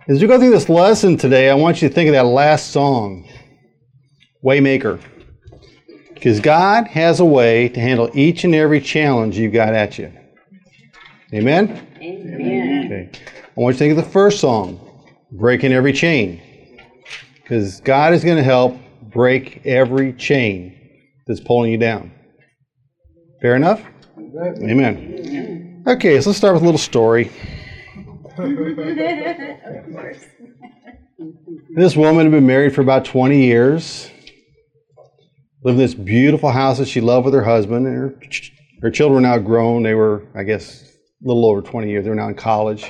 As we go through this lesson today, I want you to think of that last song, Waymaker. Because God has a way to handle each and every challenge you've got at you. Amen? Amen. Okay. I want you to think of the first song, Breaking Every Chain. Because God is going to help break every chain that's pulling you down. Fair enough? Amen. Okay, so let's start with a little story. This woman had been married for about 20 years. Lived in this beautiful house that she loved with her husband. And her children were now grown. They were, I guess, a little over 20 years. They were now in college.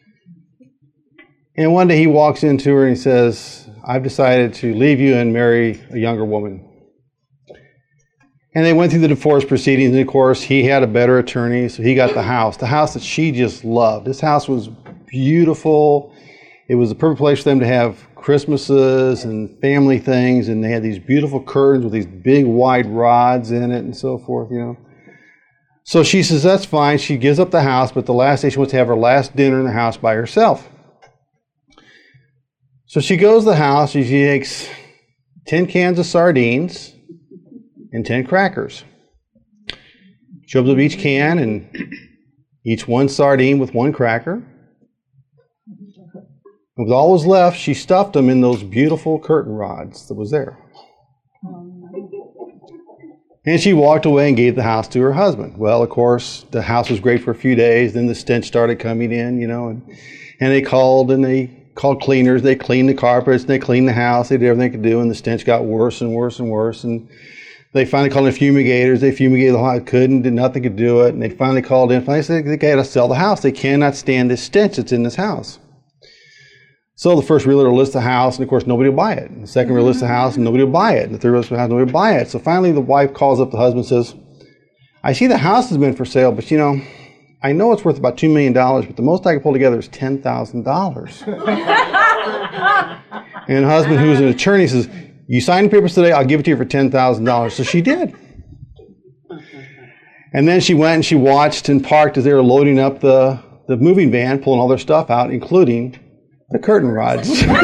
And one day he walks into her and he says, I've decided to leave you and marry a younger woman. And they went through the divorce proceedings. And of course, he had a better attorney, so he got the house that she just loved. This house was beautiful. It was the perfect place for them to have Christmases and family things, and they had these beautiful curtains with these big wide rods in it and so forth, So she says, that's fine. She gives up the house, but the last day she wants to have her last dinner in the house by herself. So she goes to the house, and she takes 10 cans of sardines and 10 crackers. She opens up each can and eats one sardine with one cracker. And with all that was left, she stuffed them in those beautiful curtain rods that was there. And she walked away and gave the house to her husband. Well, of course, the house was great for a few days. Then the stench started coming in, and they called cleaners. They cleaned the carpets, and they cleaned the house. They did everything they could do, and the stench got worse and worse and worse. And they finally called in fumigators. They fumigated the house, did nothing to do it. And they finally called in. Finally said, they got to sell the house. They cannot stand this stench that's in this house. So the first realtor lists the house, and of course nobody will buy it. And the second realtor lists the house, and nobody will buy it. And the third realtor lists the house, nobody will buy it. So finally the wife calls up the husband and says, I see the house has been for sale, but I know it's worth about $2 million, but the most I can pull together is $10,000. And the husband, who's an attorney, says, you sign the papers today, I'll give it to you for $10,000. So she did. And then she went and she watched and parked as they were loading up the moving van, pulling all their stuff out, including the curtain rods.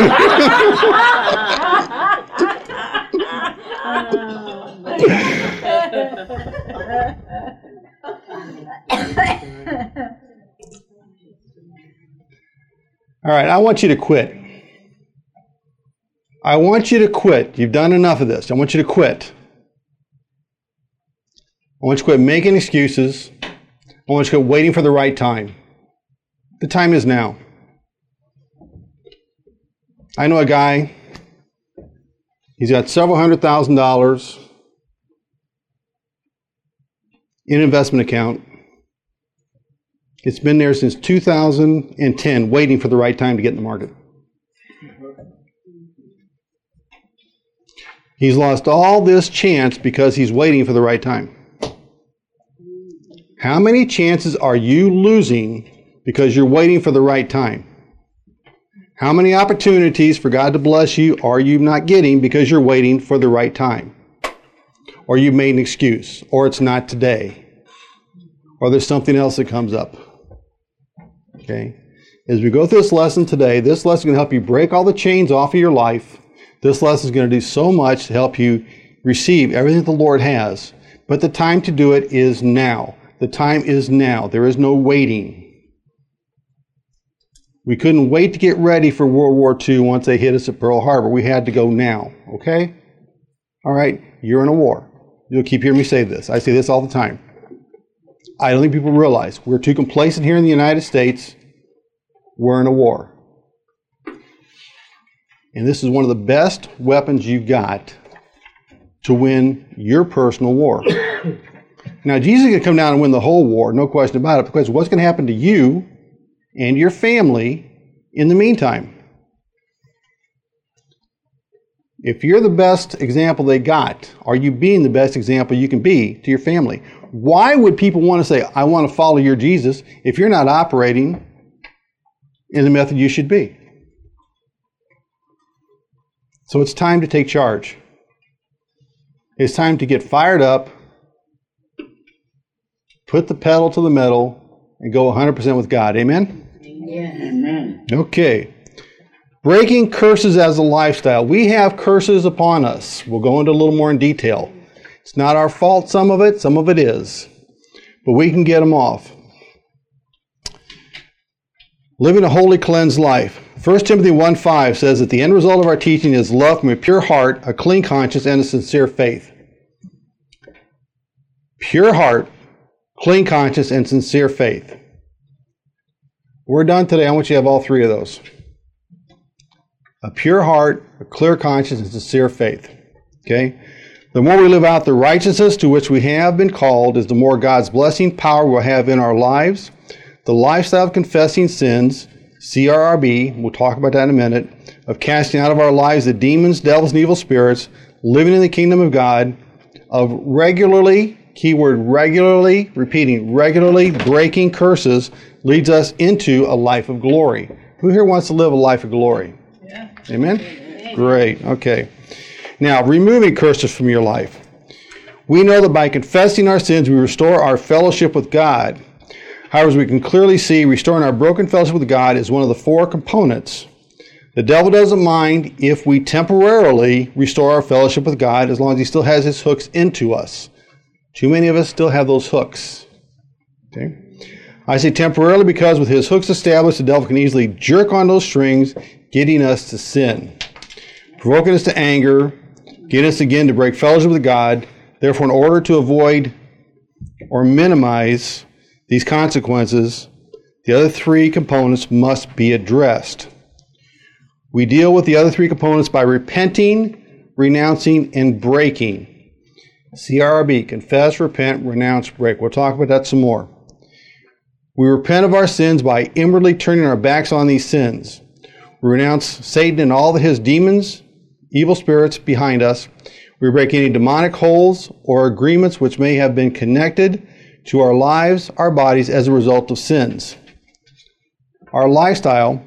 All right, I want you to quit. I want you to quit. You've done enough of this. I want you to quit. I want you to quit making excuses. I want you to quit waiting for the right time. The time is now. I know a guy, he's got several $100,000 in an investment account. It's been there since 2010, waiting for the right time to get in the market. He's lost all this chance because he's waiting for the right time. How many chances are you losing because you're waiting for the right time? How many opportunities for God to bless you are you not getting because you're waiting for the right time? Or you've made an excuse, or it's not today, or there's something else that comes up. Okay? As we go through this lesson today, this lesson is going to help you break all the chains off of your life. This lesson is going to do so much to help you receive everything that the Lord has. But the time to do it is now. The time is now. There is no waiting. We couldn't wait to get ready for World War II once they hit us at Pearl Harbor. We had to go now, okay? All right, you're in a war. You'll keep hearing me say this. I say this all the time. I don't think people realize we're too complacent here in the United States. We're in a war. And this is one of the best weapons you've got to win your personal war. Now, Jesus is going to come down and win the whole war, no question about it, because what's going to happen to you and your family in the meantime? If you're the best example they got, are you being the best example you can be to your family? Why would people want to say, I want to follow your Jesus, if you're not operating in the method you should be? So it's time to take charge. It's time to get fired up, put the pedal to the metal, and go 100% with God. Amen? Amen. Okay. Breaking curses as a lifestyle. We have curses upon us. We'll go into a little more in detail. It's not our fault, some of it is. But we can get them off. Living a holy, cleansed life. 1 Timothy 1:5 says that the end result of our teaching is love from a pure heart, a clean conscience, and a sincere faith. Pure heart, clean conscience, and sincere faith. We're done today. I want you to have all three of those. A pure heart, a clear conscience, and sincere faith. Okay? The more we live out the righteousness to which we have been called is the more God's blessing power we'll have in our lives. The lifestyle of confessing sins, CRRB, we'll talk about that in a minute, of casting out of our lives the demons, devils, and evil spirits, living in the kingdom of God, of regularly, keyword regularly, repeating, regularly breaking curses leads us into a life of glory. Who here wants to live a life of glory? Yeah. Amen? Amen? Great. Okay. Now, removing curses from your life. We know that by confessing our sins, we restore our fellowship with God. However, as we can clearly see, restoring our broken fellowship with God is one of the four components. The devil doesn't mind if we temporarily restore our fellowship with God as long as he still has his hooks into us. Too many of us still have those hooks. Okay? I say temporarily because with his hooks established, the devil can easily jerk on those strings, getting us to sin, provoking us to anger, getting us again to break fellowship with God. Therefore, in order to avoid or minimize these consequences, the other three components must be addressed. We deal with the other three components by repenting, renouncing, and breaking. CRB, confess, repent, renounce, break. We'll talk about that some more. We repent of our sins by inwardly turning our backs on these sins. We renounce Satan and all of his demons, evil spirits behind us. We break any demonic holes or agreements which may have been connected to our lives, our bodies, as a result of sins. Our lifestyle,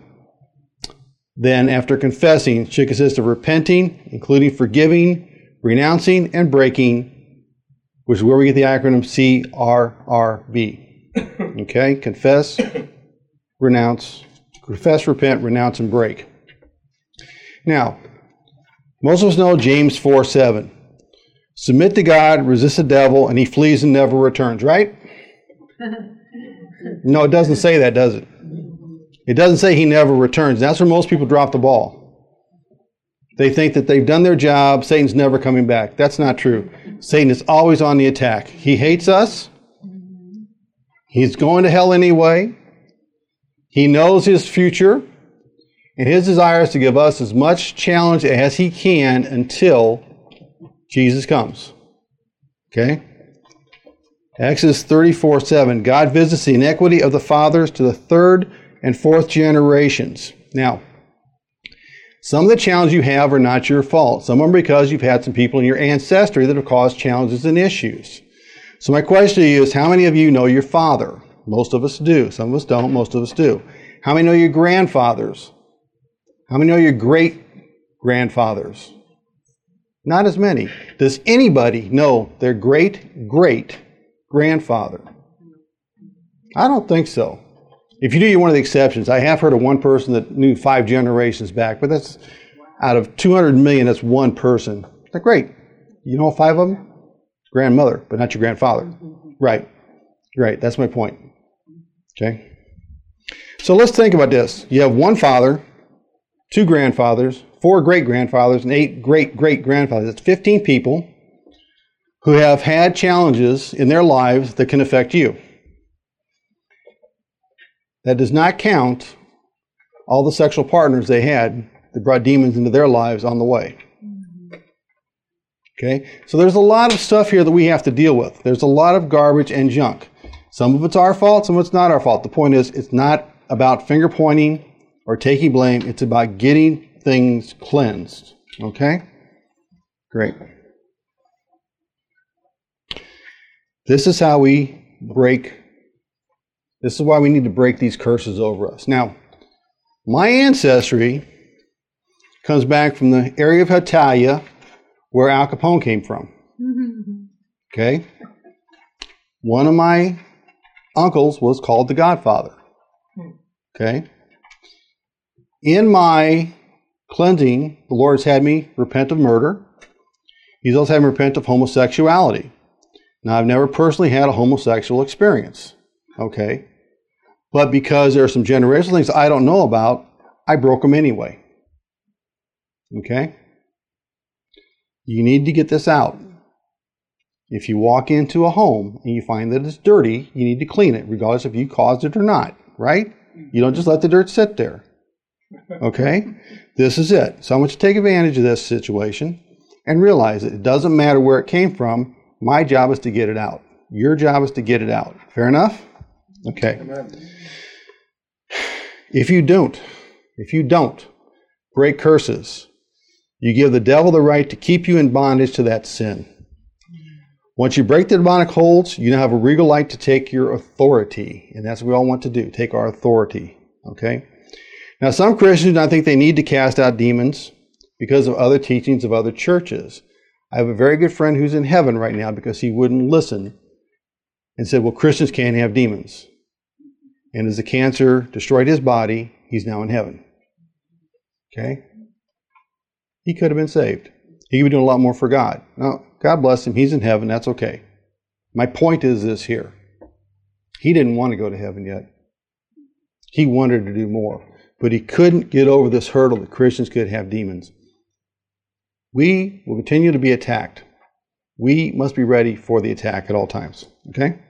then, after confessing, should consist of repenting, including forgiving, renouncing, and breaking, which is where we get the acronym CRRB. Okay? Confess, renounce, repent, renounce, and break. Now, most of us know James 4:7. Submit to God, resist the devil, and he flees and never returns, right? No, it doesn't say that, does it? It doesn't say he never returns. That's where most people drop the ball. They think that they've done their job, Satan's never coming back. That's not true. Satan is always on the attack. He hates us. He's going to hell anyway. He knows his future. And his desire is to give us as much challenge as he can until Jesus comes. Okay? Exodus 34:7. God visits the iniquity of the fathers to the third and fourth generations. Now, some of the challenges you have are not your fault. Some of them are because you've had some people in your ancestry that have caused challenges and issues. So my question to you is, how many of you know your father? Most of us do. Some of us don't. Most of us do. How many know your grandfathers? How many know your great-grandfathers? Not as many. Does anybody know their great-great-grandfather? I don't think so. If you do, you're one of the exceptions. I have heard of one person that knew 5 generations back, but that's out of 200 million, that's one person. That's great. You know 5 of them? Grandmother, but not your grandfather. Right. Right. That's my point. Okay. So let's think about this. You have 1 father, 2 grandfathers, 4 great-grandfathers, and 8 great-great-grandfathers. That's 15 people who have had challenges in their lives that can affect you. That does not count all the sexual partners they had that brought demons into their lives on the way. Okay? So there's a lot of stuff here that we have to deal with. There's a lot of garbage and junk. Some of it's our fault, some of it's not our fault. The point is, it's not about finger pointing or taking blame. It's about getting things cleansed. Okay? Great. This is how we break. This is why we need to break these curses over us. Now, my ancestry comes back from the area of Italia where Al Capone came from. Okay? One of my uncles was called the Godfather. Okay? In my cleansing, the Lord's had me repent of murder. He's also had me repent of homosexuality. Now, I've never personally had a homosexual experience, okay? But because there are some generational things I don't know about, I broke them anyway, okay? You need to get this out. If you walk into a home and you find that it's dirty, you need to clean it, regardless if you caused it or not, right? You don't just let the dirt sit there, okay? This is it. So I want you to take advantage of this situation and realize that it doesn't matter where it came from. My job is to get it out. Your job is to get it out. Fair enough? Okay. Amen. If you don't break curses, you give the devil the right to keep you in bondage to that sin. Once you break the demonic holds, you now have a regal right to take your authority. And that's what we all want to do, take our authority. Okay? Now, some Christians, I think they need to cast out demons because of other teachings of other churches. I have a very good friend who's in heaven right now because he wouldn't listen and said, well, Christians can't have demons. And as the cancer destroyed his body, he's now in heaven. Okay? He could have been saved. He could be doing a lot more for God. Now, God bless him. He's in heaven. That's okay. My point is this here. He didn't want to go to heaven yet. He wanted to do more. But he couldn't get over this hurdle that Christians could have demons. We will continue to be attacked. We must be ready for the attack at all times. Okay?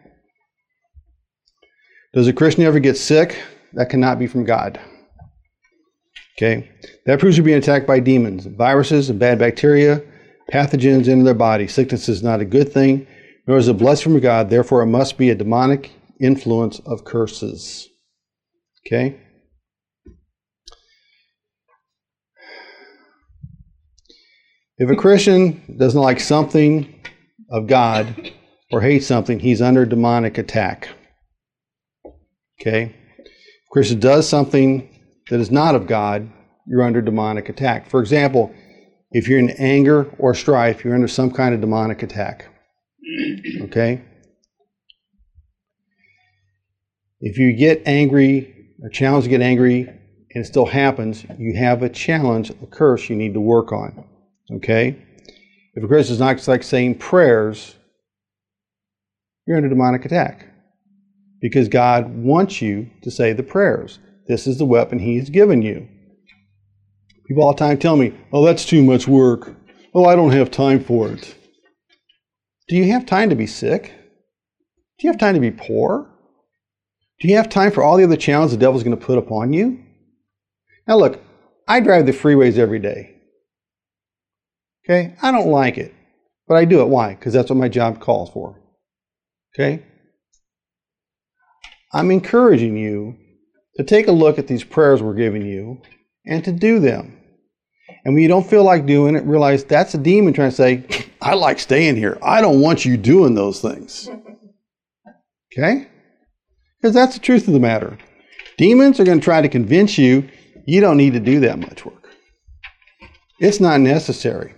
Does a Christian ever get sick? That cannot be from God. Okay? That proves you're being attacked by demons, viruses, and bad bacteria, pathogens into their body. Sickness is not a good thing, nor is it a blessing from God. Therefore, it must be a demonic influence of curses. Okay? If a Christian doesn't like something of God or hates something, he's under demonic attack. Okay? If a Christian does something that is not of God, you're under demonic attack. For example, if you're in anger or strife, you're under some kind of demonic attack. Okay? If you get angry or challenged to get angry and it still happens, you have a challenge, a curse you need to work on. Okay? If a Christian is not like saying prayers, you're under demonic attack. Because God wants you to say the prayers. This is the weapon He's given you. People all the time tell me, oh, that's too much work. Oh, I don't have time for it. Do you have time to be sick? Do you have time to be poor? Do you have time for all the other challenges the devil's going to put upon you? Now look, I drive the freeways every day. Okay? I don't like it, but I do it. Why? Because that's what my job calls for. Okay? I'm encouraging you to take a look at these prayers we're giving you and to do them. And when you don't feel like doing it, realize that's a demon trying to say, I like staying here. I don't want you doing those things. Okay? Because that's the truth of the matter. Demons are going to try to convince you you don't need to do that much work. It's not necessary.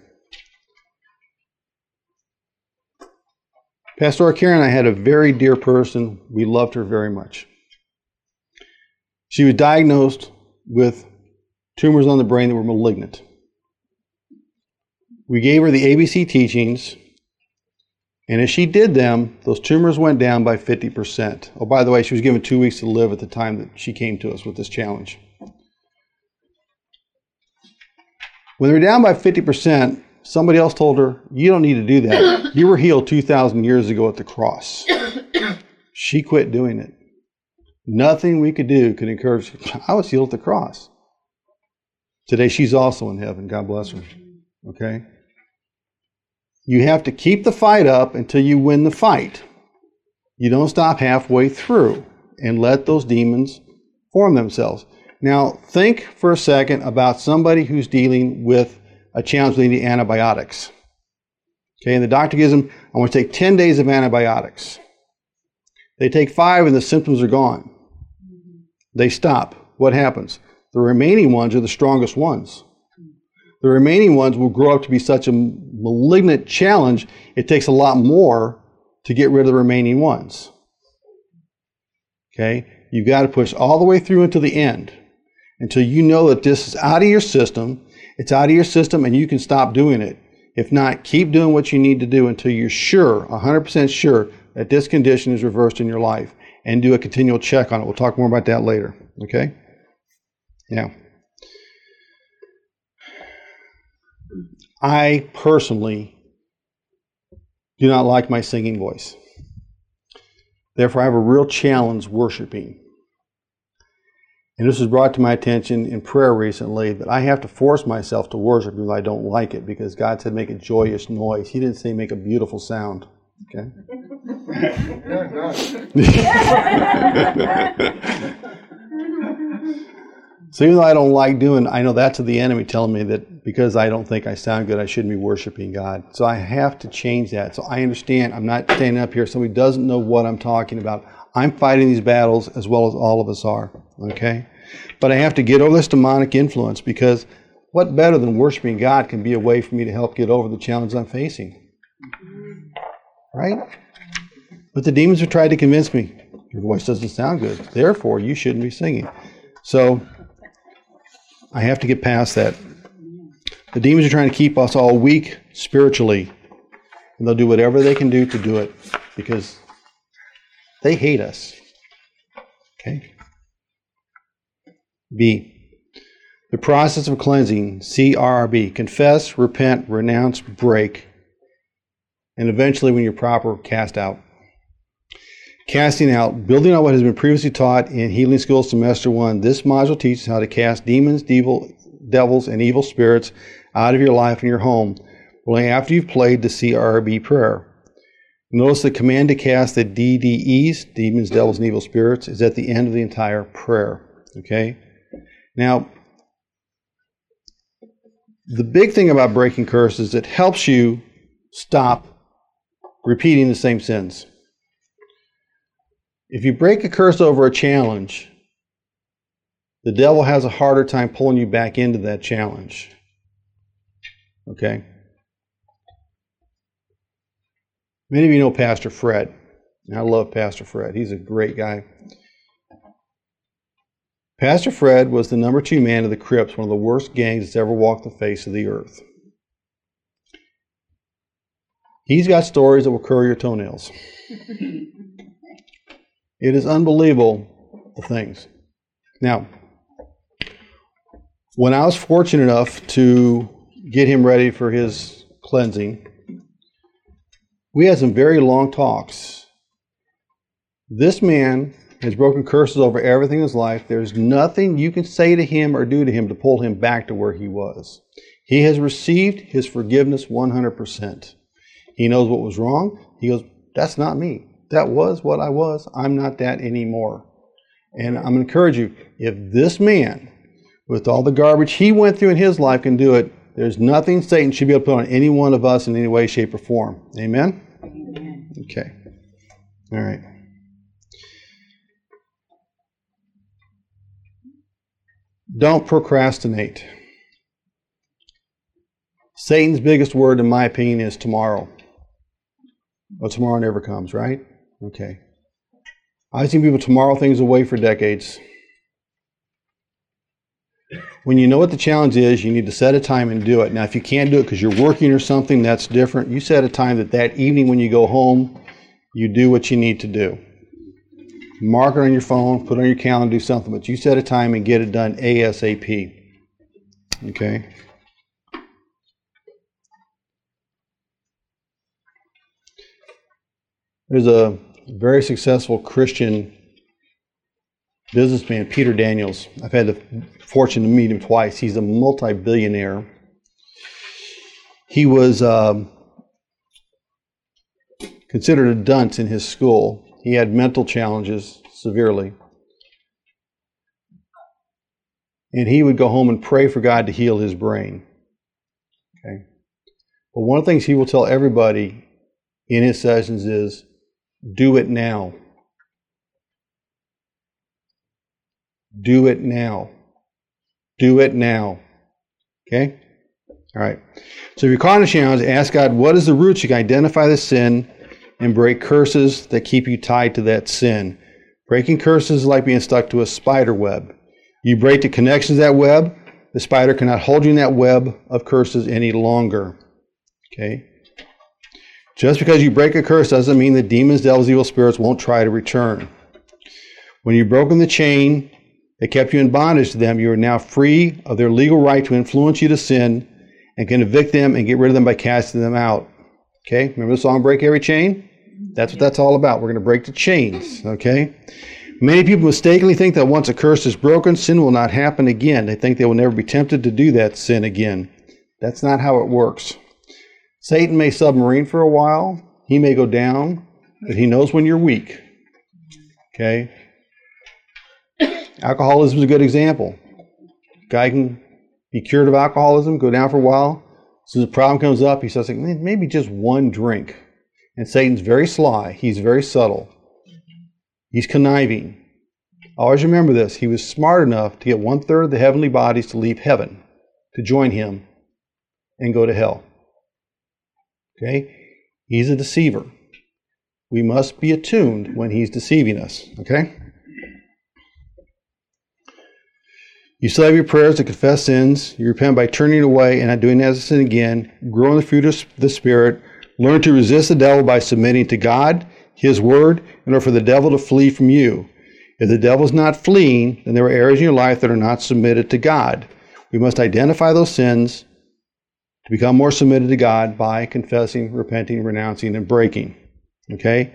Pastor Karen and I had a very dear person. We loved her very much. She was diagnosed with tumors on the brain that were malignant. We gave her the ABC teachings, and as she did them, those tumors went down by 50%. Oh, by the way, she was given 2 weeks to live at the time that she came to us with this challenge. When they were down by 50%, somebody else told her, you don't need to do that. You were healed 2,000 years ago at the cross. She quit doing it. Nothing we could do could encourage her. I was healed at the cross. Today she's also in heaven. God bless her. Okay? You have to keep the fight up until you win the fight. You don't stop halfway through and let those demons form themselves. Now, think for a second about somebody who's dealing with a challenge with the antibiotics. Okay, and the doctor gives them, I want to take 10 days of antibiotics. They take 5 and the symptoms are gone. They stop. What happens? The remaining ones are the strongest ones. The remaining ones will grow up to be such a malignant challenge, it takes a lot more to get rid of the remaining ones. Okay? You've got to push all the way through until the end, until you know that this is out of your system, It's out of your system and you can stop doing it. If not, keep doing what you need to do until you're sure, 100% sure, that this condition is reversed in your life, and do a continual check on it. We'll talk more about that later. Okay? Yeah. I personally do not like my singing voice. Therefore, I have a real challenge worshiping. And this was brought to my attention in prayer recently, that I have to force myself to worship because I don't like it, because God said make a joyous noise. He didn't say make a beautiful sound. Okay? So even though I don't like doing, I know that's the enemy telling me that because I don't think I sound good, I shouldn't be worshiping God. So I have to change that. So I understand I'm not standing up here. Somebody doesn't know what I'm talking about. I'm fighting these battles as well as all of us are. Okay? But I have to get over this demonic influence, because what better than worshiping God can be a way for me to help get over the challenge I'm facing? Right? But the demons have tried to convince me, your voice doesn't sound good, therefore you shouldn't be singing. So I have to get past that. The demons are trying to keep us all weak spiritually, and they'll do whatever they can do to do it, because they hate us. Okay? B, the process of cleansing, CRB, confess, repent, renounce, break, and eventually, when you're proper, cast out. Casting out, building on what has been previously taught in Healing School Semester 1, this module teaches how to cast demons, devils, and evil spirits out of your life and your home, only after you've played the CRB prayer. Notice the command to cast the DDEs, demons, devils, and evil spirits, is at the end of the entire prayer. Okay? Now, the big thing about breaking curses, it helps you stop repeating the same sins. If you break a curse over a challenge, the devil has a harder time pulling you back into that challenge. Okay? Many of you know Pastor Fred. And I love Pastor Fred. He's a great guy. Pastor Fred was the number 2 man of the Crips, one of the worst gangs that's ever walked the face of the earth. He's got stories that will curl your toenails. It is unbelievable, the things. Now, when I was fortunate enough to get him ready for his cleansing, we had some very long talks. This man has broken curses over everything in his life. There's nothing you can say to him or do to him to pull him back to where he was. He has received his forgiveness 100%. He knows what was wrong. He goes, that's not me. That was what I was. I'm not that anymore. And I'm going to encourage you, if this man, with all the garbage he went through in his life, can do it, there's nothing Satan should be able to put on any one of us in any way, shape, or form. Amen? Amen. Okay. All right. Don't procrastinate. Satan's biggest word, in my opinion, is tomorrow. Well, tomorrow never comes, right? Okay. I've seen people tomorrow things away for decades. When you know what the challenge is, you need to set a time and do it. Now, if you can't do it because you're working or something, that's different. You set a time that evening when you go home, you do what you need to do. Mark it on your phone, put it on your calendar, do something, but you set a time and get it done ASAP. Okay? There's a very successful Christian businessman, Peter Daniels. I've had the fortune to meet him twice. He's a multi-billionaire. He was considered a dunce in his school. He had mental challenges severely. And he would go home and pray for God to heal his brain. Okay. But one of the things he will tell everybody in his sessions is, do it now. Do it now. Do it now. Okay? All right. So if you're caught in a challenge, ask God, what is the root? You can identify the sin and break curses that keep you tied to that sin. Breaking curses is like being stuck to a spider web. You break the connections of that web, the spider cannot hold you in that web of curses any longer. Okay? Just because you break a curse doesn't mean that demons, devils, evil spirits won't try to return. When you've broken the chain that kept you in bondage to them, you are now free of their legal right to influence you to sin and can evict them and get rid of them by casting them out. Okay? Remember the song, Break Every Chain? That's what that's all about. We're going to break the chains. Okay? Many people mistakenly think that once a curse is broken, sin will not happen again. They think they will never be tempted to do that sin again. That's not how it works. Satan may submarine for a while. He may go down, but he knows when you're weak. Okay? Alcoholism is a good example. Guy can be cured of alcoholism, go down for a while. As soon as a problem comes up, he starts thinking, maybe just one drink. And Satan's very sly. He's very subtle. He's conniving. Always remember this. He was smart enough to get 1/3 of the heavenly bodies to leave heaven, to join him, and go to hell. Okay? He's a deceiver. We must be attuned when he's deceiving us. Okay? You still have your prayers to confess sins. You repent by turning away and not doing that as a sin again. Grow in the fruit of the Spirit. Learn to resist the devil by submitting to God, His Word, in order for the devil to flee from you. If the devil is not fleeing, then there are areas in your life that are not submitted to God. We must identify those sins to become more submitted to God by confessing, repenting, renouncing, and breaking. Okay?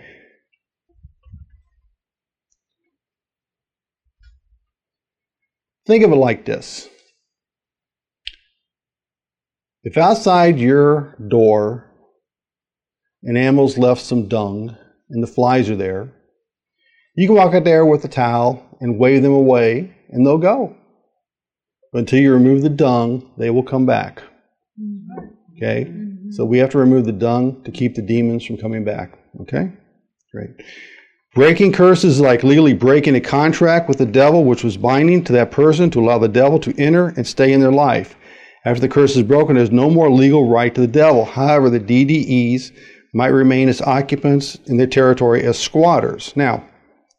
Think of it like this. If outside your door an animal's left some dung and the flies are there, you can walk out there with a towel and wave them away and they'll go. But until you remove the dung, they will come back. Okay? So we have to remove the dung to keep the demons from coming back. Okay? Great. Breaking curses is like legally breaking a contract with the devil, which was binding to that person to allow the devil to enter and stay in their life. After the curse is broken, there's no more legal right to the devil. However, the DDEs might remain as occupants in their territory as squatters. Now,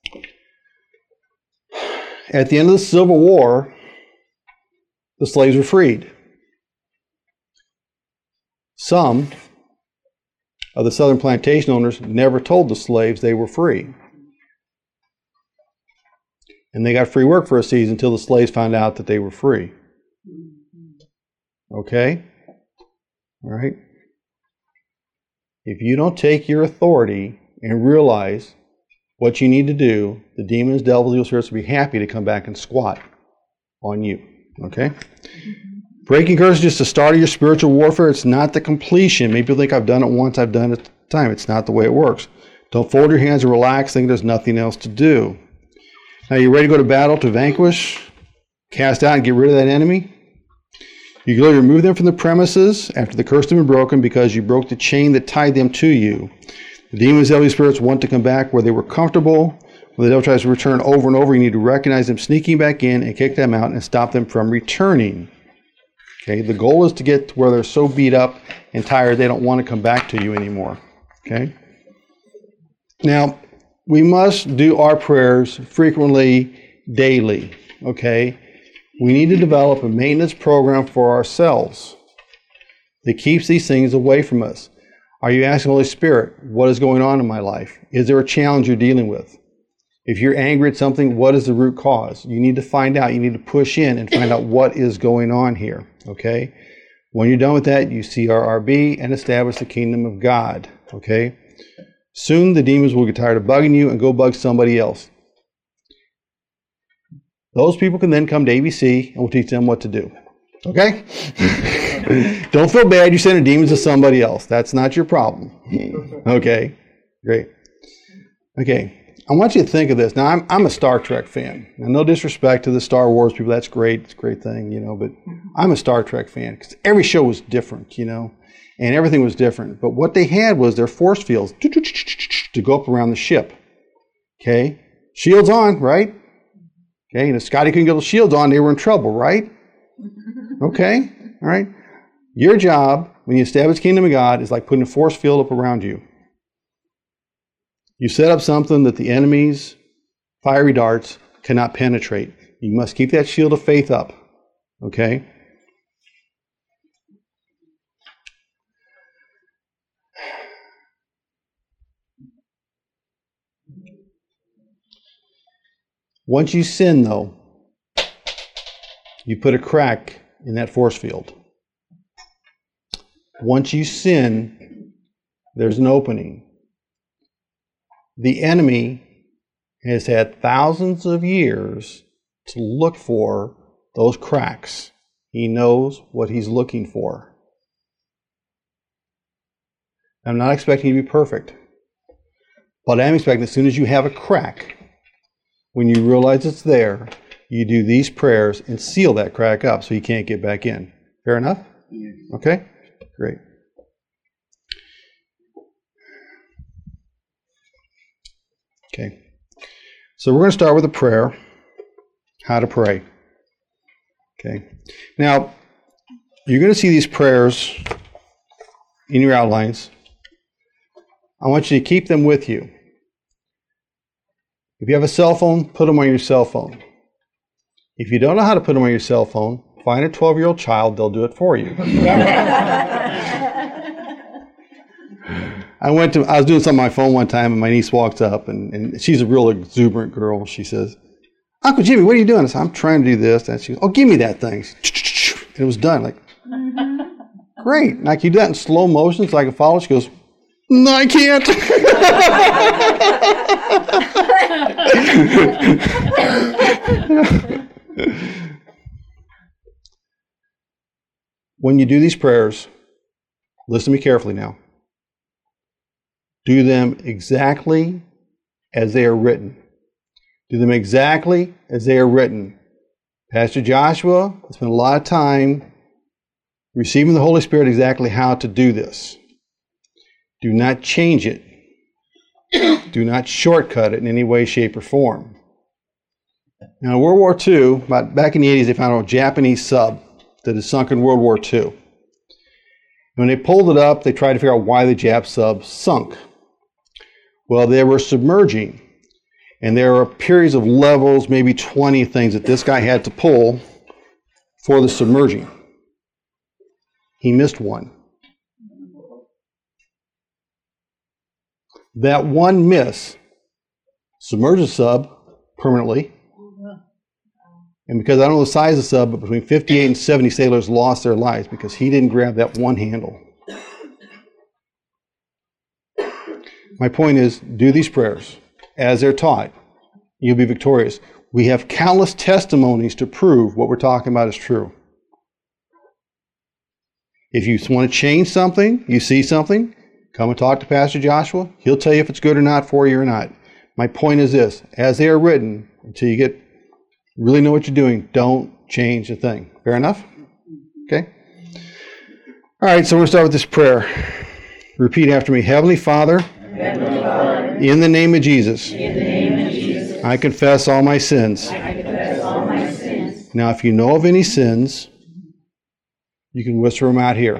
at the end of the Civil War, the slaves were freed. Some of the southern plantation owners never told the slaves they were free. And they got free work for a season until the slaves found out that they were free. Okay? All right? If you don't take your authority and realize what you need to do, the demons, devils, evil spirits will be happy to come back and squat on you. Okay? Breaking curses is just the start of your spiritual warfare. It's not the completion. Maybe you think I've done it once, I've done it a time. It's not the way it works. Don't fold your hands and relax, think there's nothing else to do. Now, you ready to go to battle to vanquish, cast out, and get rid of that enemy? You go remove them from the premises after the curse has been broken because you broke the chain that tied them to you. The demons, devil, spirits want to come back where they were comfortable. When the devil tries to return over and over, you need to recognize them sneaking back in and kick them out and stop them from returning. Okay, the goal is to get to where they're so beat up and tired they don't want to come back to you anymore. Okay? Now, we must do our prayers frequently, daily. Okay? We need to develop a maintenance program for ourselves that keeps these things away from us. Are you asking the Holy Spirit, what is going on in my life? Is there a challenge you're dealing with? If you're angry at something, what is the root cause? You need to find out. You need to push in and find out what is going on here. Okay? When you're done with that, you CRRB and establish the kingdom of God. Okay? Soon the demons will get tired of bugging you and go bug somebody else. Those people can then come to ABC and we'll teach them what to do. Okay? Don't feel bad you sending demons to somebody else. That's not your problem. Okay? Great. Okay. I want you to think of this. Now, I'm a Star Trek fan. Now, no disrespect to the Star Wars people. That's great. It's a great thing, you know. But I'm a Star Trek fan because every show was different, you know. And everything was different. But what they had was their force fields to go up around the ship. Okay? Shields on, right? Okay? And if Scotty couldn't get those shields on, they were in trouble, right? Okay? All right? Your job, when you establish the kingdom of God, is like putting a force field up around you. You set up something that the enemy's fiery darts cannot penetrate. You must keep that shield of faith up. Okay? Once you sin, though, you put a crack in that force field. Once you sin, there's an opening. The enemy has had thousands of years to look for those cracks. He knows what he's looking for. I'm not expecting you to be perfect, but I'm expecting as soon as you have a crack, when you realize it's there, you do these prayers and seal that crack up so you can't get back in. Fair enough? Okay? Great. Okay. So we're going to start with a prayer. How to pray. Okay. Now, you're going to see these prayers in your outlines. I want you to keep them with you. If you have a cell phone, put them on your cell phone. If you don't know how to put them on your cell phone, find a 12-year-old child, they'll do it for you. I was doing something on my phone one time, and my niece walks up, and she's a real exuberant girl. She says, "Uncle Jimmy, what are you doing?" I said, "I'm trying to do this." And she goes, "Oh, give me that thing." And it was done. Like, great. And I can do that in slow motion so I can follow. She goes, "No, I can't." When you do these prayers, listen to me carefully now. Do them exactly as they are written. Do them exactly as they are written. Pastor Joshua has spent a lot of time receiving the Holy Spirit exactly how to do this. Do not change it. Do not shortcut it in any way, shape, or form. Now, in World War II, back in the 80s, they found a Japanese sub that had sunk in World War II. When they pulled it up, they tried to figure out why the Jap sub sunk. Well, they were submerging, and there were periods of levels, maybe 20 things that this guy had to pull for the submerging. He missed one. That one miss submerged the sub permanently. And because I don't know the size of the sub, but between 58 and 70 sailors lost their lives because he didn't grab that one handle. My point is, do these prayers as they're taught. You'll be victorious. We have countless testimonies to prove what we're talking about is true. If you want to change something, you see something, come and talk to Pastor Joshua. He'll tell you if it's good or not for you or not. My point is this, as they are written, until you really know what you're doing, don't change a thing. Fair enough? Okay? All right, so we're going to start with this prayer. Repeat after me. Heavenly Father, in the name of Jesus, I confess all my sins. Now, if you know of any sins, you can whisper them out here.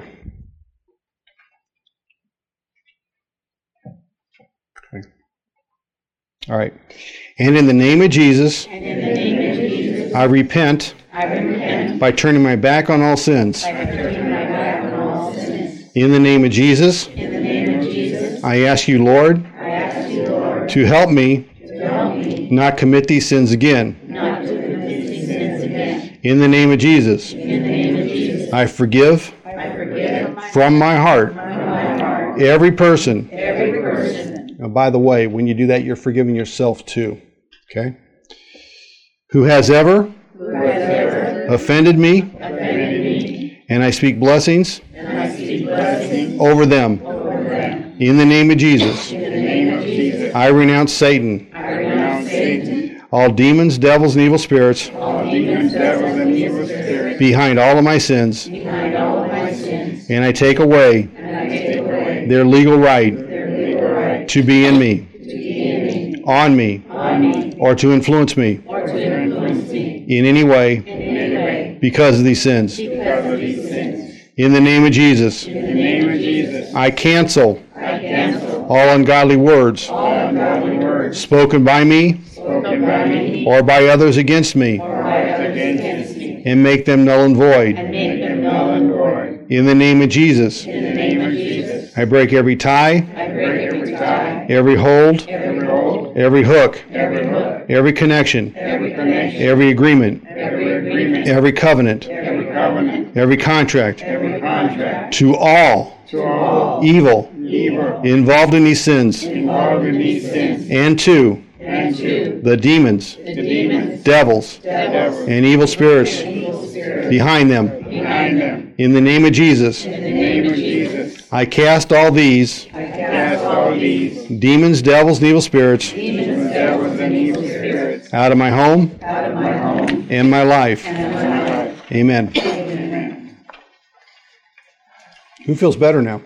Okay. All right. And in the name of Jesus, I repent by turning my back on all sins. In the name of Jesus, I ask you, Lord, to help me not commit these sins again. In the name of Jesus, I forgive from my heart every person. Now, by the way, when you do that, you're forgiving yourself too. Okay? Who has ever offended me, and I speak blessings over them. In the name of Jesus, I renounce Satan, all demons, devils, and evil spirits behind all of my sins, and I take away their legal right to be in me, on me, or to influence me in any way because of these sins. In the name of Jesus, I cancel all ungodly words spoken by me or by others against me. and make them null and void. In the name of Jesus. I break every tie, every hold, every hook, every connection, every agreement, every covenant, every contract, to all evil involved in these sins, and to the demons, devils, and evil spirits behind them. In the name of Jesus, I cast all these demons, devils, and evil spirits out of my home and my life. Amen. Who feels better now?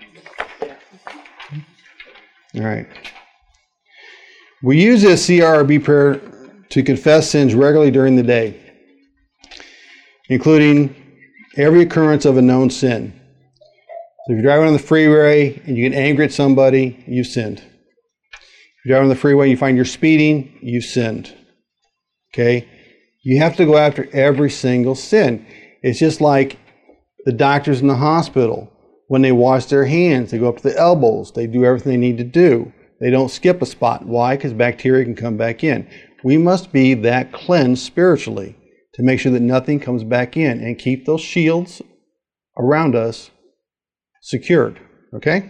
All right. We use this CRB prayer to confess sins regularly during the day, including every occurrence of a known sin. So if you're driving on the freeway and you get angry at somebody, you've sinned. If you're driving on the freeway and you find you're speeding, you've sinned. Okay? You have to go after every single sin. It's just like the doctors in the hospital. When they wash their hands, they go up to the elbows. They do everything they need to do. They don't skip a spot. Why? Because bacteria can come back in. We must be that cleansed spiritually to make sure that nothing comes back in and keep those shields around us secured. Okay?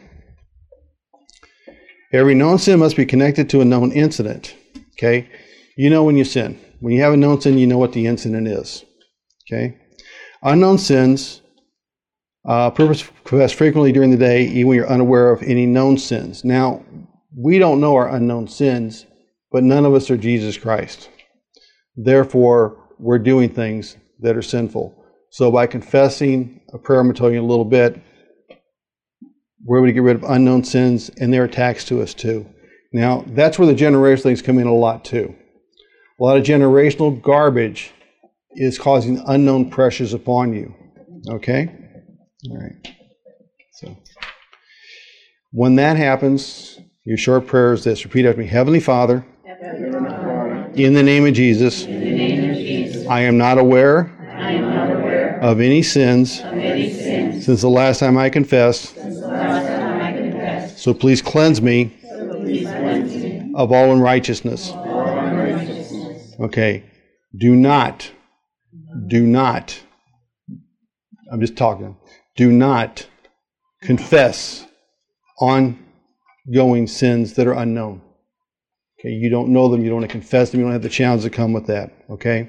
Every known sin must be connected to a known incident. Okay? You know when you sin. When you have a known sin, you know what the incident is. Okay? Unknown sins confess frequently during the day, even when you're unaware of any known sins. Now, we don't know our unknown sins, but none of us are Jesus Christ. Therefore, we're doing things that are sinful. So by confessing a prayer, I'm going to tell you in a little bit, we're able to get rid of unknown sins and their attacks to us too. Now, that's where the generational things come in a lot too. A lot of generational garbage is causing unknown pressures upon you. Okay? All right. So, when that happens, your short prayer is this. Repeat after me. Heavenly Father, in the name of Jesus, I am not aware of any sins since the last time I confessed. So please cleanse me of all unrighteousness. Okay. Do not, I'm just talking. Do not confess ongoing sins that are unknown. Okay, you don't know them, you don't want to confess them, you don't have the challenge that come with that. Okay?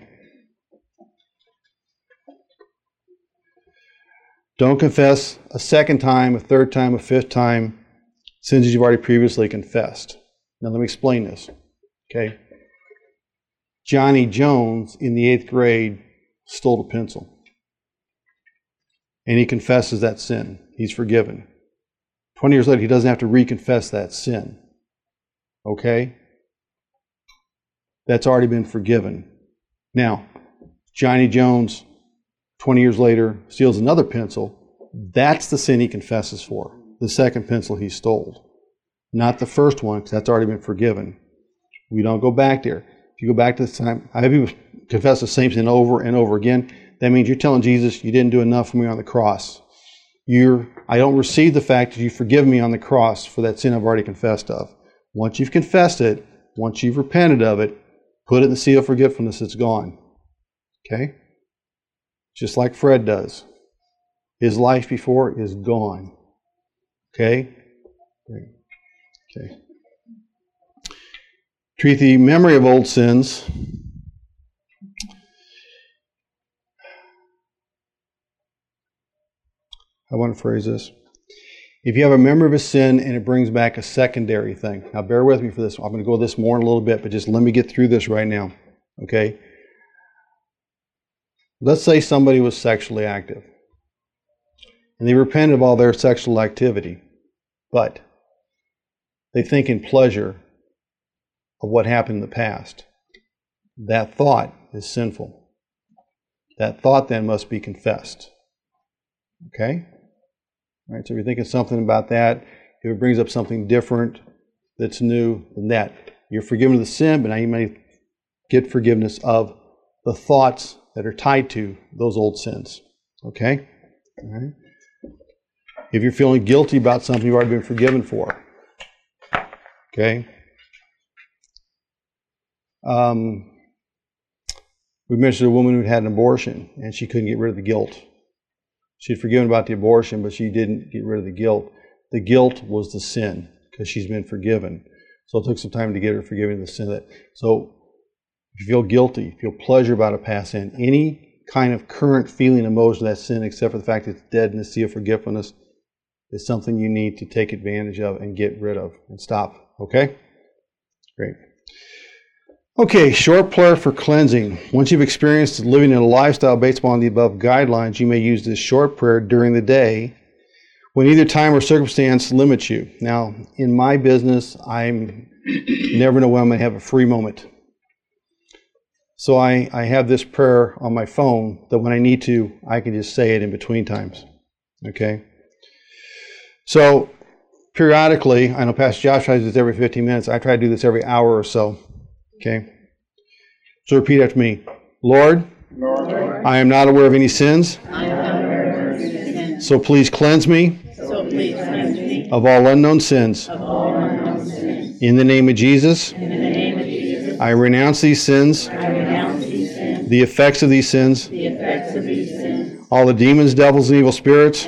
Don't confess a second time, a third time, a fifth time, sins that you've already previously confessed. Now let me explain this. Okay? Johnny Jones in the 8th grade stole a pencil. And he confesses that sin. He's forgiven. 20 years later, he doesn't have to reconfess that sin. Okay? That's already been forgiven. Now, Johnny Jones, 20 years later, steals another pencil. That's the sin he confesses for. The second pencil he stole. Not the first one, because that's already been forgiven. We don't go back there. If you go back to this time, I have people confess the same sin over and over again. That means you're telling Jesus, you didn't do enough for me on the cross. I don't receive the fact that you forgive me on the cross for that sin I've already confessed of. Once you've confessed it, once you've repented of it, put it in the seal of forgetfulness, it's gone. Okay? Just like Fred does. His life before is gone. Okay? Okay. Treat the memory of old sins I want to phrase this. If you have a memory of a sin and it brings back a secondary thing. Now bear with me for this. I'm going to go this more in a little bit, but just let me get through this right now. Okay? Let's say somebody was sexually active. And they repented of all their sexual activity. But they think in pleasure of what happened in the past. That thought is sinful. That thought then must be confessed. Okay? All right, so if you're thinking something about that, if it brings up something different that's new than that, you're forgiven of the sin, but now you may get forgiveness of the thoughts that are tied to those old sins. Okay? All right. If you're feeling guilty about something you've already been forgiven for. Okay? We mentioned a woman who had an abortion and she couldn't get rid of the guilt. She'd forgiven about the abortion, but she didn't get rid of the guilt. The guilt was the sin because she's been forgiven. So it took some time to get her forgiven the sin. So if you feel guilty, feel pleasure about a past sin, any kind of current feeling, emotion of that sin, except for the fact that it's dead in the sea of forgetfulness, is something you need to take advantage of and get rid of and stop. Okay? Great. Okay, short prayer for cleansing. Once you've experienced living in a lifestyle based upon the above guidelines, you may use this short prayer during the day when either time or circumstance limits you. Now, in my business, I'm never know when I'm going to have a free moment. So I have this prayer on my phone that when I need to, I can just say it in between times. Okay? So, periodically, I know Pastor Josh tries this every 15 minutes. I try to do this every hour or so. Okay? So repeat after me. Lord, I am not aware of any sins. So please cleanse me of all unknown sins. In the name of Jesus, I renounce these sins, the effects of these sins, all the demons, devils, and evil spirits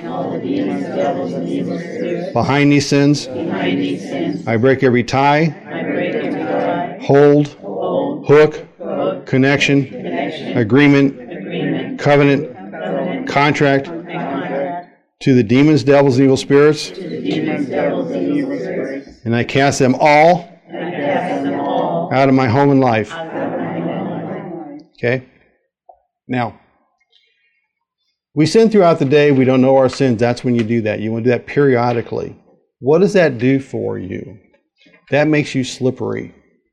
behind these sins. I break every tie, hold, hook, connection, agreement, covenant, contract to the demons, devils, and evil spirits. And I cast them all out of my home and life. Okay? Now, we sin throughout the day. We don't know our sins. That's when you do that. You want to do that periodically. What does that do for you? That makes you slippery.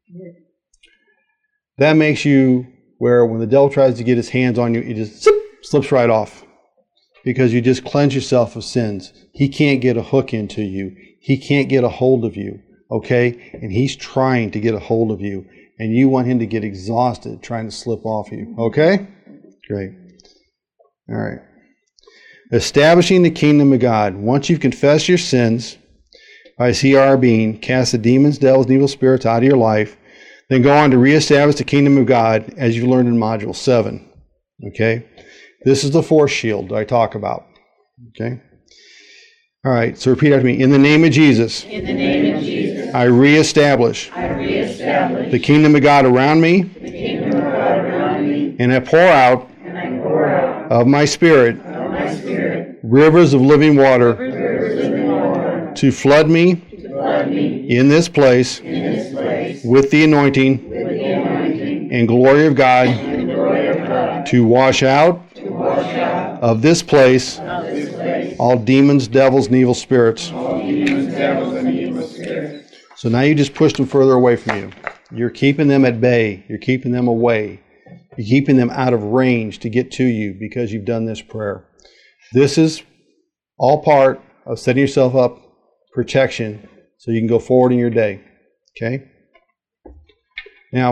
That makes you where when the devil tries to get his hands on you, it just slips right off. Because you just cleanse yourself of sins. He can't get a hook into you. He can't get a hold of you. Okay? And he's trying to get a hold of you. And you want him to get exhausted trying to slip off you. Okay? Great. All right. Establishing the kingdom of God. Once you've confessed your sins by CR being, cast the demons, devils, and evil spirits out of your life, then go on to reestablish the kingdom of God as you learned in Module 7. Okay? This is the force shield that I talk about. Okay? All right, so repeat after me. In the name of Jesus. In the name of Jesus. I reestablish. The kingdom of God around me. The kingdom of God around me. And I pour out. Of my spirit. Rivers of living water. To flood me. In this place. With the anointing. And glory of God. To wash out. Of this place. All demons, devils, and evil spirits. So now you just push them further away from you. You're keeping them at bay. You're keeping them away. You're keeping them out of range to get to you because you've done this prayer. This is all part of setting yourself up protection so you can go forward in your day. Okay? Now,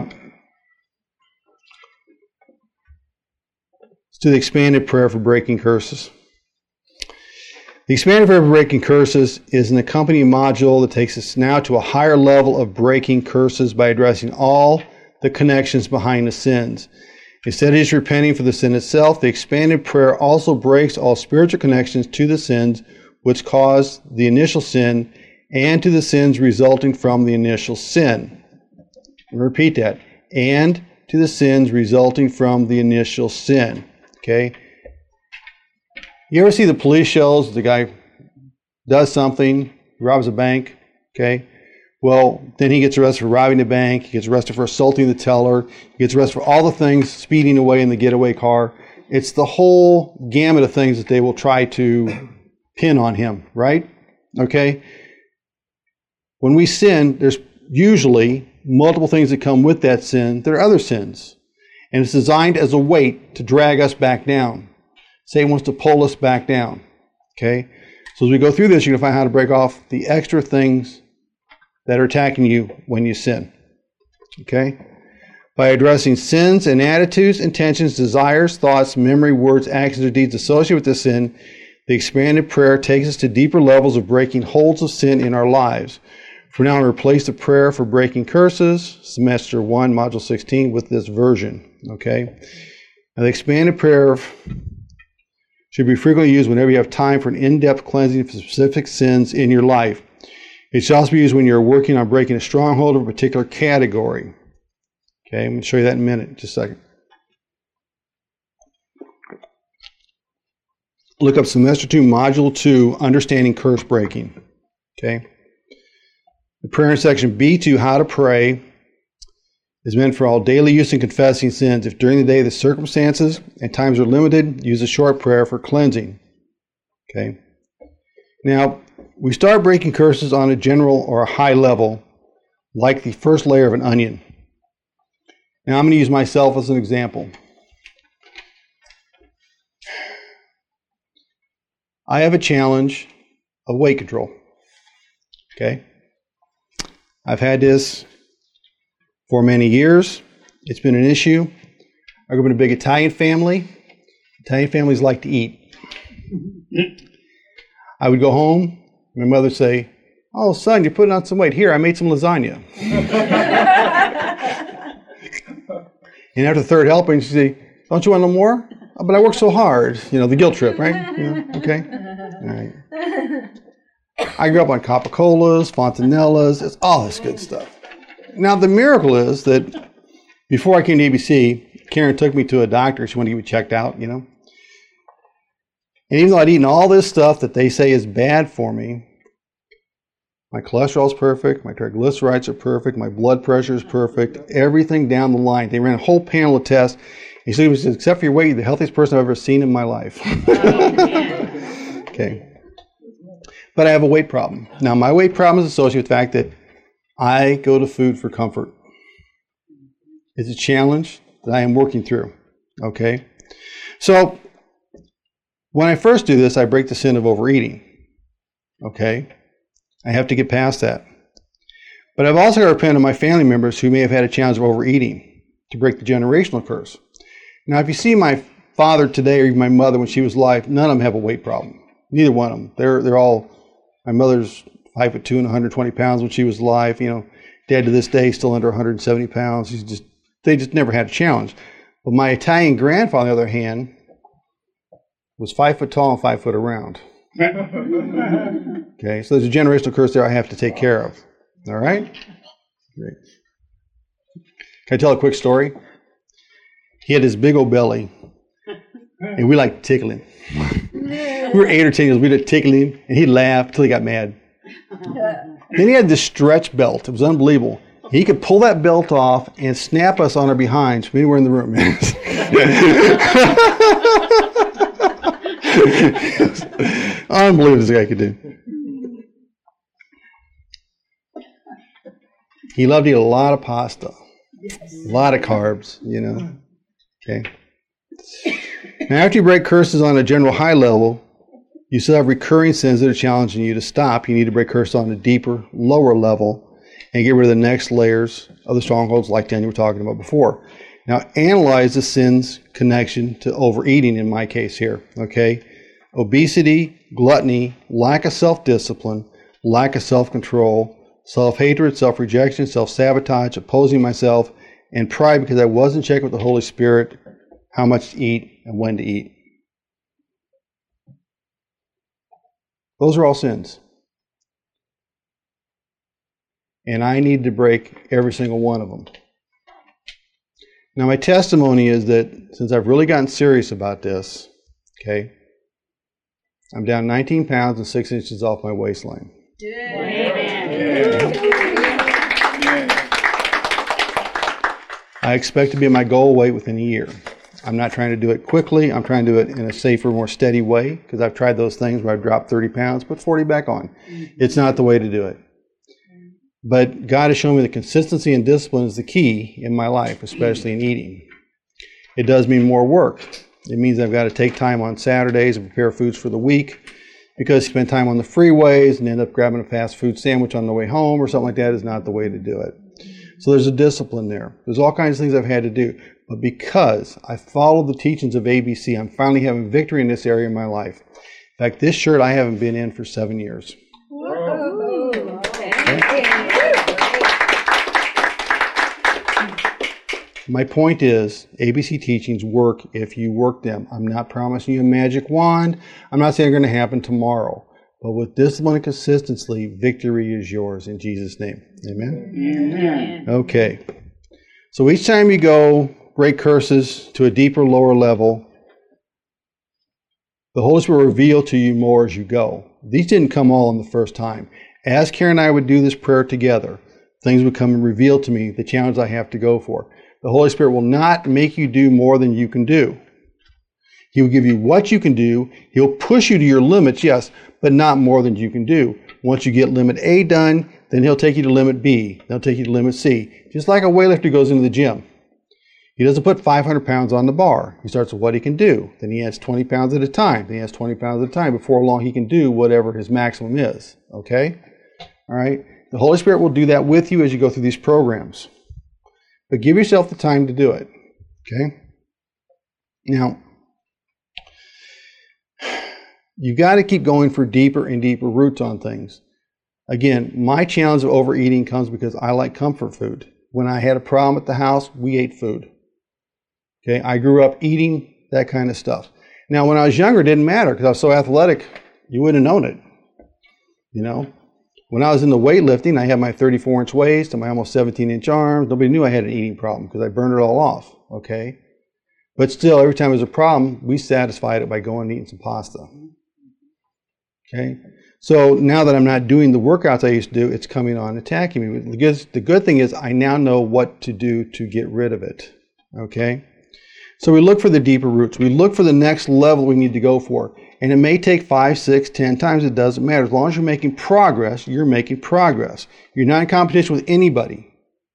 let's do the expanded prayer for breaking curses. The expanded prayer for breaking curses is an accompanying module that takes us now to a higher level of breaking curses by addressing all the connections behind the sins. Instead of just repenting for the sin itself, the expanded prayer also breaks all spiritual connections to the sins which caused the initial sin and to the sins resulting from the initial sin. I'll repeat that. And to the sins resulting from the initial sin. Okay? You ever see the police shows? The guy does something, robs a bank, okay? Well, then he gets arrested for robbing the bank. He gets arrested for assaulting the teller. He gets arrested for all the things, speeding away in the getaway car. It's the whole gamut of things that they will try to pin on him, right? Okay? When we sin, there's usually multiple things that come with that sin. There are other sins. And it's designed as a weight to drag us back down. Satan wants to pull us back down. Okay? So as we go through this, you're going to find how to break off the extra things that are attacking you when you sin. Okay? By addressing sins and attitudes, intentions, desires, thoughts, memory, words, actions, or deeds associated with the sin, the expanded prayer takes us to deeper levels of breaking holds of sin in our lives. For now, I'll replace the prayer for breaking curses, semester 1, module 16, with this version. Okay? Now, the expanded prayer should be frequently used whenever you have time for an in-depth cleansing of specific sins in your life. It should also be used when you're working on breaking a stronghold of a particular category. Okay, I'm going to show you that in a minute, just a second. Look up semester 2, module 2, understanding curse breaking. Okay. The prayer in section B2, how to pray, is meant for all daily use in confessing sins. If during the day the circumstances and times are limited, use a short prayer for cleansing. Okay. Now, we start breaking curses on a general or a high level, like the first layer of an onion. Now, I'm going to use myself as an example. I have a challenge of weight control. Okay? I've had this for many years. It's been an issue. I grew up in a big Italian family. Italian families like to eat. I would go home, my mother would say, "Oh, son, you're putting on some weight. Here, I made some lasagna." And after the third helping, she'd say, "Don't you want no more?" "Oh, but I work so hard." You know, the guilt trip, right? You know, okay? All right. I grew up on Coca-Colas, Fontanellas, it's all this good stuff. Now, the miracle is that before I came to ABC, Karen took me to a doctor. She wanted to get me checked out, you know. And even though I'd eaten all this stuff that they say is bad for me, my cholesterol's perfect, my triglycerides are perfect, my blood pressure is perfect, everything down the line. They ran a whole panel of tests. He said, "Except for your weight, you're the healthiest person I've ever seen in my life." Okay. But I have a weight problem. Now, my weight problem is associated with the fact that I go to food for comfort. It's a challenge that I am working through. Okay? So, when I first do this, I break the sin of overeating. Okay? I have to get past that. But I've also got to repent of my family members who may have had a challenge of overeating to break the generational curse. Now, if you see my father today or even my mother when she was alive, none of them have a weight problem. Neither one of them. They're all, my mother's 5'2" and 120 pounds when she was alive. You know, Dad to this day still under 170 pounds. They just never had a challenge. But my Italian grandfather, on the other hand, was 5 foot tall and 5 foot around. Okay, so there's a generational curse there I have to take care of. All right? Great. Can I tell a quick story? He had this big old belly, and we liked to tickle him. We were 8 or 10 years old. We'd tickle him, and he'd laugh until he got mad. Then he had this stretch belt. It was unbelievable. He could pull that belt off and snap us on our behinds from anywhere in the room. Unbelievable this guy could do. He loved to eat a lot of pasta, a lot of carbs, you know. Okay. Now, after you break curses on a general high level, you still have recurring sins that are challenging you to stop. You need to break curses on a deeper, lower level and get rid of the next layers of the strongholds like Daniel were talking about before. Now, analyze the sin's connection to overeating in my case here, okay? Obesity, gluttony, lack of self-discipline, lack of self-control, self-hatred, self-rejection, self-sabotage, opposing myself, and pride because I wasn't checking with the Holy Spirit how much to eat and when to eat. Those are all sins. And I need to break every single one of them. Now, my testimony is that since I've really gotten serious about this, okay, I'm down 19 pounds and 6 inches off my waistline. I expect to be at my goal weight within a year. I'm not trying to do it quickly. I'm trying to do it in a safer, more steady way because I've tried those things where I've dropped 30 pounds, put 40 back on. It's not the way to do it. But God has shown me that consistency and discipline is the key in my life, especially in eating. It does mean more work. It means I've got to take time on Saturdays and prepare foods for the week because you spend time on the freeways and end up grabbing a fast food sandwich on the way home or something like that is not the way to do it. So there's a discipline there. There's all kinds of things I've had to do. But because I followed the teachings of ABC, I'm finally having victory in this area of my life. In fact, this shirt I haven't been in for 7 years. My point is, ABC teachings work if you work them. I'm not promising you a magic wand. I'm not saying they're going to happen tomorrow. But with discipline and consistency, victory is yours in Jesus' name. Amen? Amen. Okay. So each time you go, break curses to a deeper, lower level, the Holy Spirit will reveal to you more as you go. These didn't come all in the first time. As Karen and I would do this prayer together, things would come and reveal to me the challenge I have to go for. The Holy Spirit will not make you do more than you can do. He will give you what you can do. He'll push you to your limits, yes, but not more than you can do. Once you get limit A done, then he'll take you to limit B. Then he'll take you to limit C. Just like a weightlifter goes into the gym. He doesn't put 500 pounds on the bar. He starts with what he can do. Then he adds 20 pounds at a time. Then he adds 20 pounds at a time. Before long, he can do whatever his maximum is. Okay? All right? The Holy Spirit will do that with you as you go through these programs. But give yourself the time to do it. Okay? Now, you've got to keep going for deeper and deeper roots on things. Again, my challenge of overeating comes because I like comfort food. When I had a problem at the house, we ate food. Okay? I grew up eating that kind of stuff. Now, when I was younger, it didn't matter because I was so athletic, you wouldn't have known it. You know? When I was in the weightlifting, I had my 34-inch waist and my almost 17-inch arms. Nobody knew I had an eating problem because I burned it all off, okay? But still, every time there was a problem, we satisfied it by going and eating some pasta, okay? So now that I'm not doing the workouts I used to do, it's coming on attacking me. The good thing is I now know what to do to get rid of it, okay? So we look for the deeper roots. We look for the next level we need to go for. And it may take 5, 6, 10 times. It doesn't matter. As long as you're making progress, you're making progress. You're not in competition with anybody.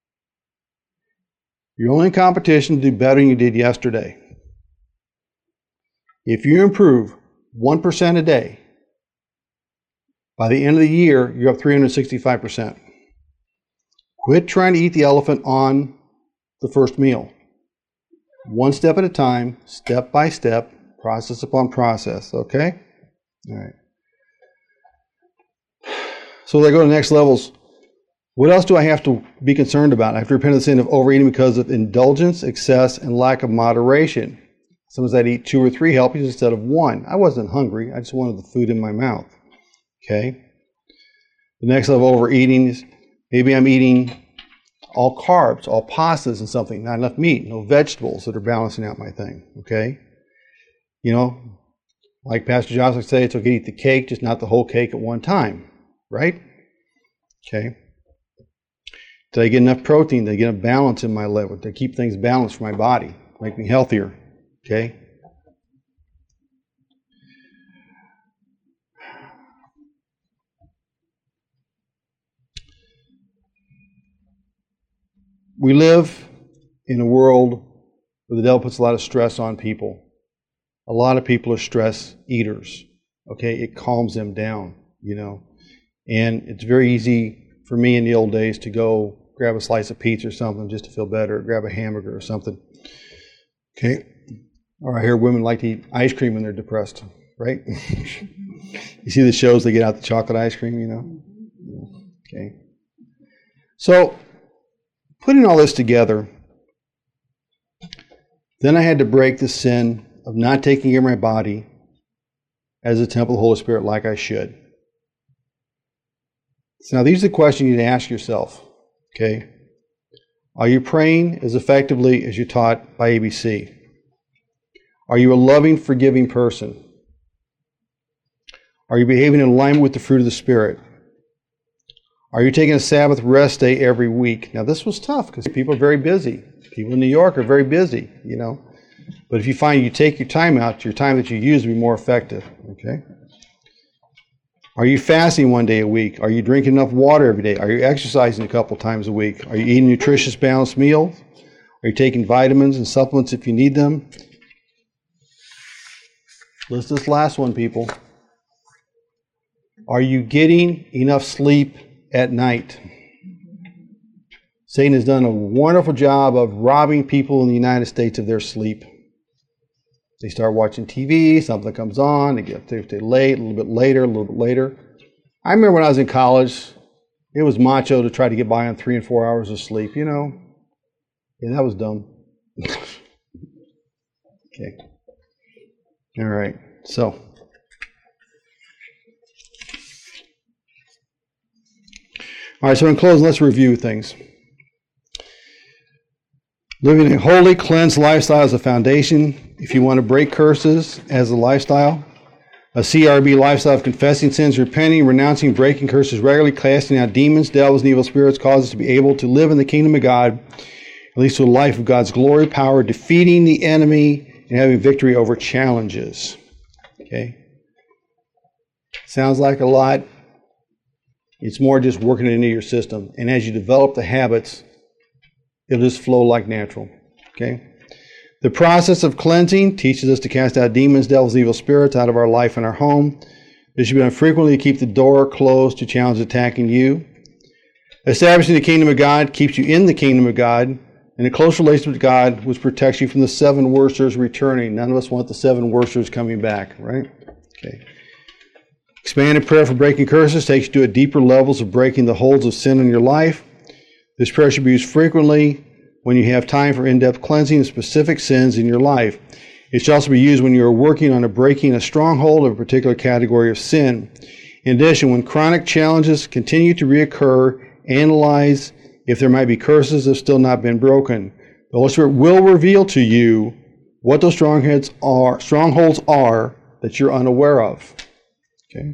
You're only in competition to do better than you did yesterday. If you improve 1% a day, by the end of the year, you're up 365%. Quit trying to eat the elephant on the first meal. One step at a time, step by step, process upon process, okay? All right. So they go to the next levels. What else do I have to be concerned about? I have to repent of the sin of overeating because of indulgence, excess, and lack of moderation. Sometimes I'd eat 2 or 3 helpings instead of 1. I wasn't hungry. I just wanted the food in my mouth, okay? The next level of overeating is maybe I'm eating all carbs, all pastas and something, not enough meat, no vegetables that are balancing out my thing, okay? You know, like Pastor Josh would say, it's okay to eat the cake, just not the whole cake at one time, right? Okay. Did I get enough protein? Did I get a balance in my liver? Did I keep things balanced for my body? Make me healthier, okay? We live in a world where the devil puts a lot of stress on people. A lot of people are stress eaters, okay? It calms them down, you know. And it's very easy for me in the old days to go grab a slice of pizza or something just to feel better, grab a hamburger or something, okay? Or I hear women like to eat ice cream when they're depressed, right? You see the shows, they get out the chocolate ice cream, you know? Okay. So, putting all this together, then I had to break the sin of not taking care of my body as a temple of the Holy Spirit like I should. So now these are the questions you need to ask yourself, okay? Are you praying as effectively as you're taught by ABC? Are you a loving, forgiving person? Are you behaving in alignment with the fruit of the Spirit? Are you taking a Sabbath rest day every week? Now this was tough because people are very busy. People in New York are very busy, you know. But if you find you take your time out, your time that you use will be more effective, okay? Are you fasting one day a week? Are you drinking enough water every day? Are you exercising a couple times a week? Are you eating nutritious, balanced meals? Are you taking vitamins and supplements if you need them? List this last one, people. Are you getting enough sleep at night? Satan has done a wonderful job of robbing people in the United States of their sleep. They start watching TV, something comes on, they get up to late, a little bit later. I remember when I was in college, it was macho to try to get by on 3 and 4 hours of sleep, you know. Yeah, that was dumb. Okay. All right. So, all right, so in closing, let's review things. Living a holy, cleansed lifestyle is a foundation. If you want to break curses as a lifestyle, a CRB lifestyle of confessing sins, repenting, renouncing, breaking curses regularly, casting out demons, devils, and evil spirits causes us to be able to live in the kingdom of God, at least to a life of God's glory, power, defeating the enemy, and having victory over challenges. Okay? Sounds like a lot. It's more just working it into your system. And as you develop the habits, it'll just flow like natural. Okay? The process of cleansing teaches us to cast out demons, devils, evil spirits out of our life and our home. This should be done frequently to keep the door closed to challenges attacking you. Establishing the kingdom of God keeps you in the kingdom of God, and a close relationship with God, which protects you from the 7 worsters returning. None of us want the 7 worsters coming back, right? Okay. Expanded prayer for breaking curses takes you to deeper levels of breaking the holds of sin in your life. This prayer should be used frequently when you have time for in-depth cleansing of specific sins in your life. It should also be used when you are working on breaking a stronghold of a particular category of sin. In addition, when chronic challenges continue to reoccur, analyze if there might be curses that have still not been broken. The Holy Spirit will reveal to you what those strongholds are that you're unaware of. Okay?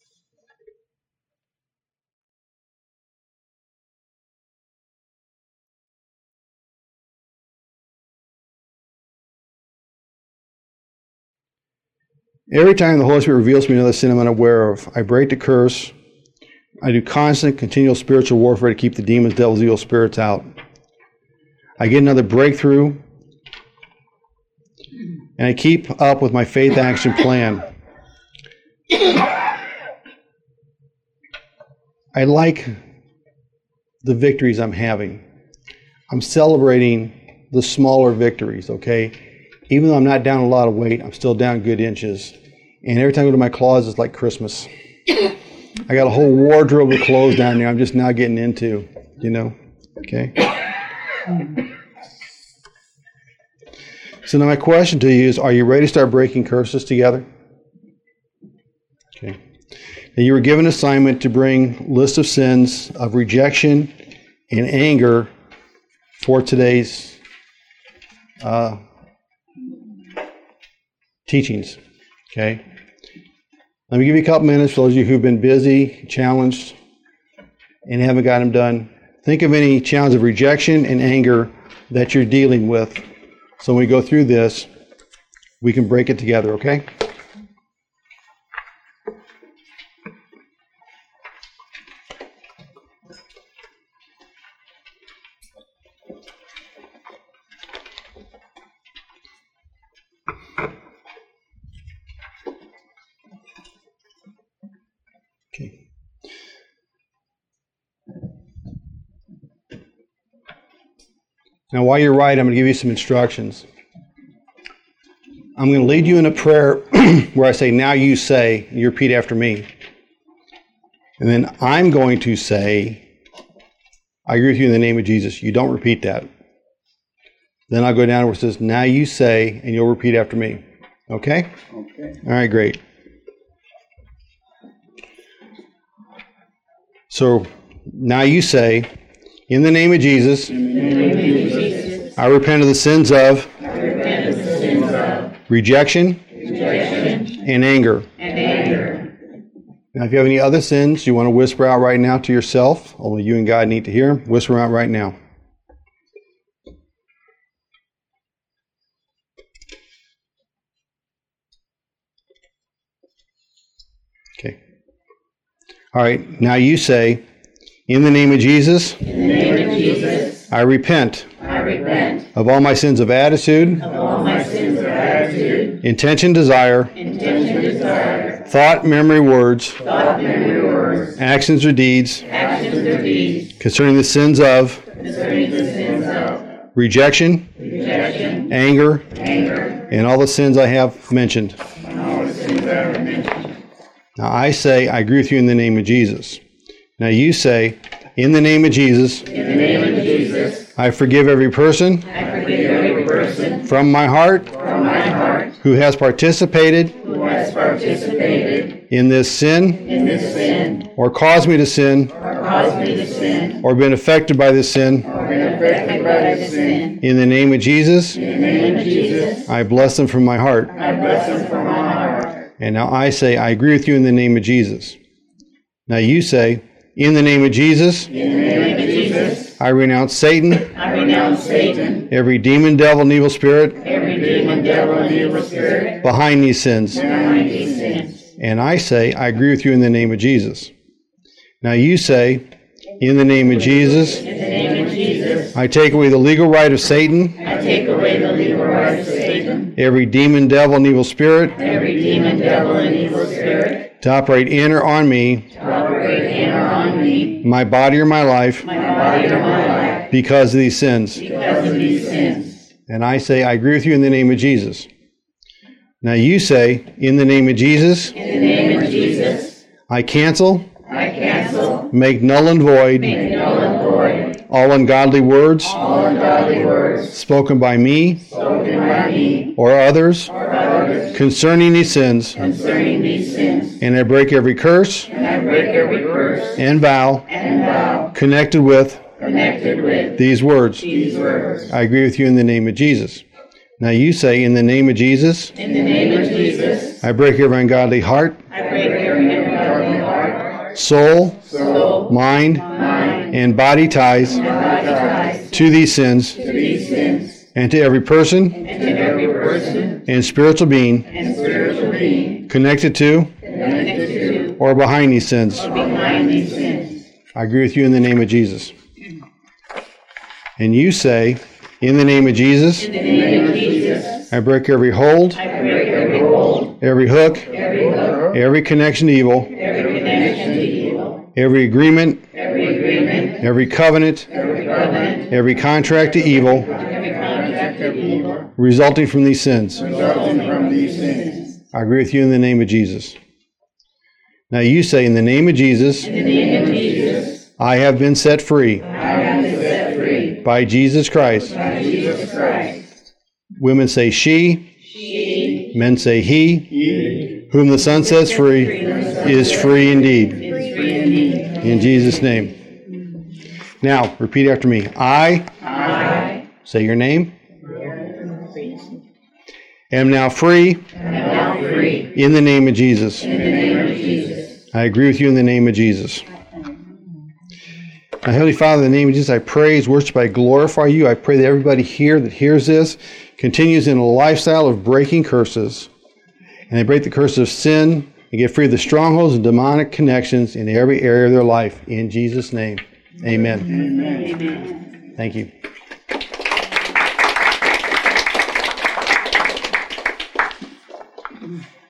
Every time the Holy Spirit reveals to me another sin I'm unaware of, I break the curse. I do constant, continual spiritual warfare to keep the demons, devils, evil spirits out. I get another breakthrough, and I keep up with my faith action plan. I like the victories I'm having. I'm celebrating the smaller victories, okay? Even though I'm not down a lot of weight, I'm still down good inches. And every time I go to my closet, it's like Christmas. I got a whole wardrobe of clothes down there I'm just now getting into, you know? Okay? So now my question to you is, are you ready to start breaking curses together? Okay. Now you were given an assignment to bring list of sins of rejection and anger for today's teachings. Okay? Let me give you a couple minutes for those of you who've been busy, challenged, and haven't got them done. Think of any challenge of rejection and anger that you're dealing with. So when we go through this, we can break it together, okay? Now, while you're right, I'm going to give you some instructions. I'm going to lead you in a prayer where I say, now you say, and you repeat after me. And then I'm going to say, I agree with you in the name of Jesus. You don't repeat that. Then I'll go down where it says, now you say, and you'll repeat after me. Okay? Okay. All right, great. So, now you say, in the name of Jesus, I repent of the sins of rejection and anger. Now, if you have any other sins you want to whisper out right now to yourself, only you and God need to hear, whisper out right now. Okay. All right, now you say, in the name of Jesus, I repent of all my sins of attitude, intention, desire, thought, memory, words, actions or deeds, concerning the sins of rejection, anger, and all the sins I have mentioned. Now I say, I agree with you in the name of Jesus. Now you say, in the name of Jesus, I forgive every person, from my heart, who has participated, in this sin, or caused me to sin, or been affected by this sin. In the name of Jesus, I bless them from my heart. And now I say, I agree with you in the name of Jesus. Now you say, in the name of Jesus, I renounce Satan, every demon, devil, and evil spirit, behind these sins. And I say, I agree with you in the name of Jesus. Now you say, in the name of Jesus, I take away the legal right of Satan, every demon, devil, and evil spirit, to operate in or on me, my body or my life, because of these sins. And I say, I agree with you in the name of Jesus. Now you say, in the name of Jesus, I cancel, make null and void, all ungodly words, spoken by me, or others, concerning these sins, and I break every curse, and vow, connected with these words. I agree with you in the name of Jesus. Now you say, in the name of Jesus, I break every ungodly heart, soul, mind, and body ties to these sins, and to every person and spiritual being connected to or behind these sins. I agree with you in the name of Jesus. And you say, in the name of Jesus, I break every hold, every hook, every connection to evil, every agreement, every covenant, every contract to evil, resulting from these sins. I agree with you in the name of Jesus. Now you say, in the name of Jesus, I have been set free by Jesus Christ. Women say she, men say he. Whom the Son sets free is free indeed. In Jesus' name. Now, repeat after me. I, say your name, am now free in the name of Jesus. I agree with you in the name of Jesus. Now, Heavenly Father, in the name of Jesus, I praise, worship, I glorify you. I pray that everybody here that hears this continues in a lifestyle of breaking curses. And they break the curse of sin and get free of the strongholds and demonic connections in every area of their life. In Jesus' name, amen. Amen. Thank you.